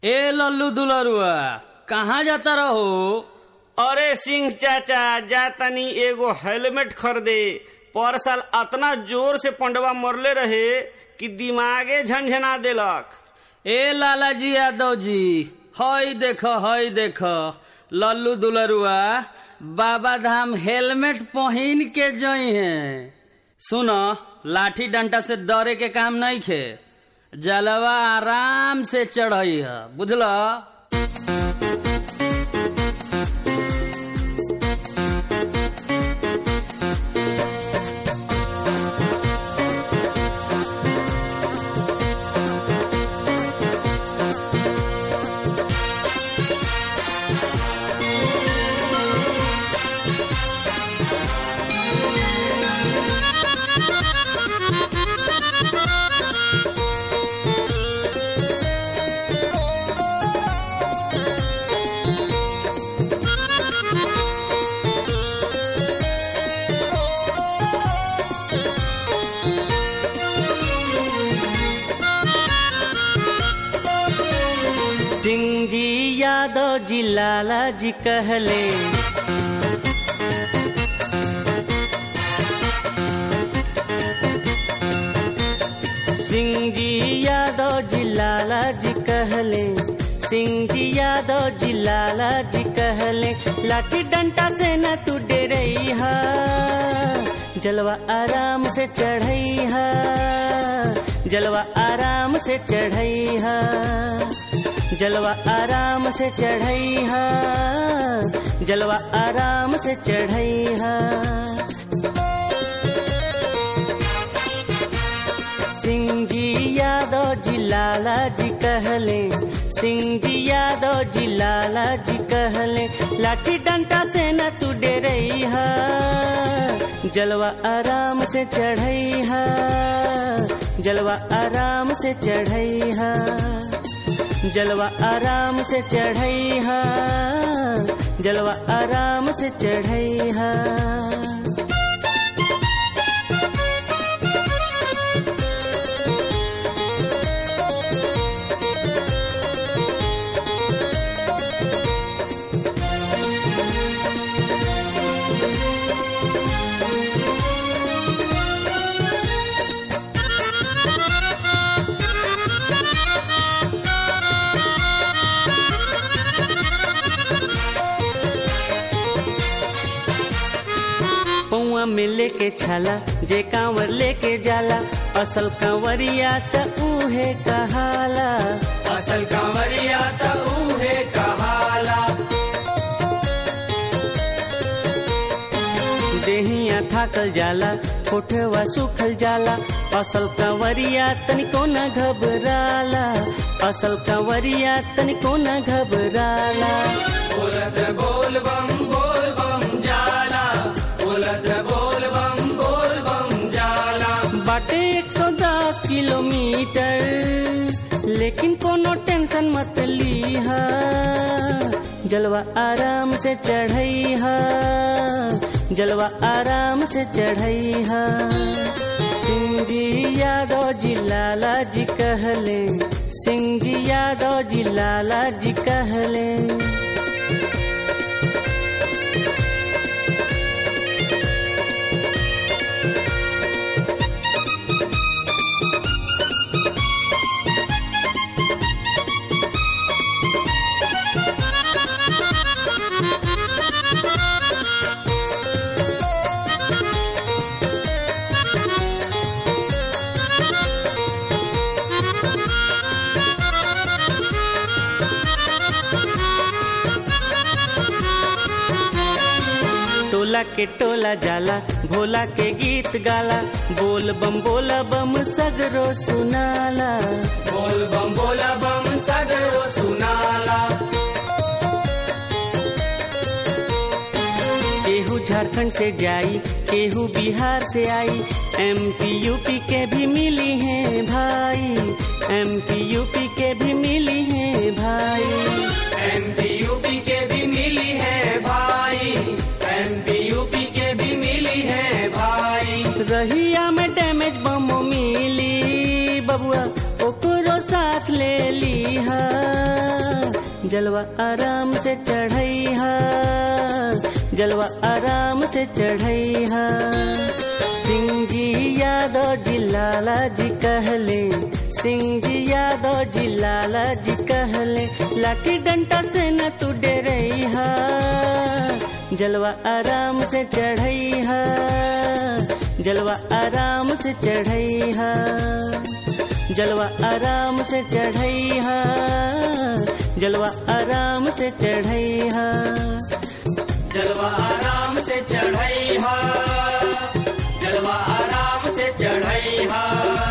ए लल्लू दुलरुआ कहाँ जाता रहो? अरे सिंह चाचा जा तनी एगो हेलमेट खरीदे। पर साल अतना जोर से पंडवा मरले रहे कि दिमागे झंझना देलक। ए लाला जी यादव जी हई देख लल्लू दुलरुआ बाबा धाम हेलमेट पहन के जई हैं। सुनो लाठी डंडा से डरे के काम नहीं खे, जलवा आराम से चढ़ई है, बुझलो? सिंह जी यादव जी लाला जी कहले, सिंह जी यादव जी लाला जी कहले, सिंह जी यादव जी लाला जी कहले, लाठी डंडा से न तू डरई हा, जलवा आराम से चढ़ई हा, जलवा आराम से चढ़ई हा, जलवा आराम से चढ़ई हा, जलवा आराम से चढ़ई हा। सिंह जी यादव जी लाला जी कहले, सिंह जी यादव जी लाला जी कहले, लाठी डंडा से न तू डरई हा, जलवा आराम से चढ़ई हा, जलवा आराम से चढ़ई हा, जलवा आराम से चढ़ई हा, जलवा आराम से चढ़ई हा। पौआ में लेके छाला जे कांवर लेके जाला, असल कांवरिया त उहे कहाला, असल कांवरिया त उहे कहाला। देहिया थाकल जाला कोठवा सुखल जाला, असल कांवरिया तनिको न घबराला, असल कांवरिया तनिको न घबराला। बोलत बोल बम जाला, बोलत बोल बम जाला। बाटे 110 किलोमीटर लेकिन कोनो टेंशन मत लीहा, जलवा आराम से चढ़ई हा, जलवा आराम से चढ़ई हा। सिंह जी यादव जी लाला जी कहले, सिंह जी यादव जी लाला जी कहले। टोला के टोला जाला भोला के गीत गाला, बोल बम बोला बम सगरो सुनाला, बोल बम बोला बम सगरो सुनाला। केहू झारखंड से जाई केहू बिहार से आई, एमपी यूपी के भी मिली हैं भाई, एमपी यूपी के भी मिली हैं भाई, एमपी यूपी के भी मिली है भाई, एमपी यूपी के भी मिली है भाई। रहिया में डैमेज बम मिली बबुआ ओकरो साथ ले ली हा। जलवा आराम से चढ़ैहा, जलवा आराम से चढ़ैहा। सिंह जी यादव जी लाला जी कहले, सिंह जी यादव जी लाला जी कहले, लाठी डंडा से न तू डरैहा, जलवा आराम से चढ़ैहा, जलवा आराम से चढ़ैहा, जलवा आराम से चढ़ैहा, जलवा आराम से चढ़ैहा, जलवा आराम से चढ़ैहा, जलवा आराम से चढ़ैहा।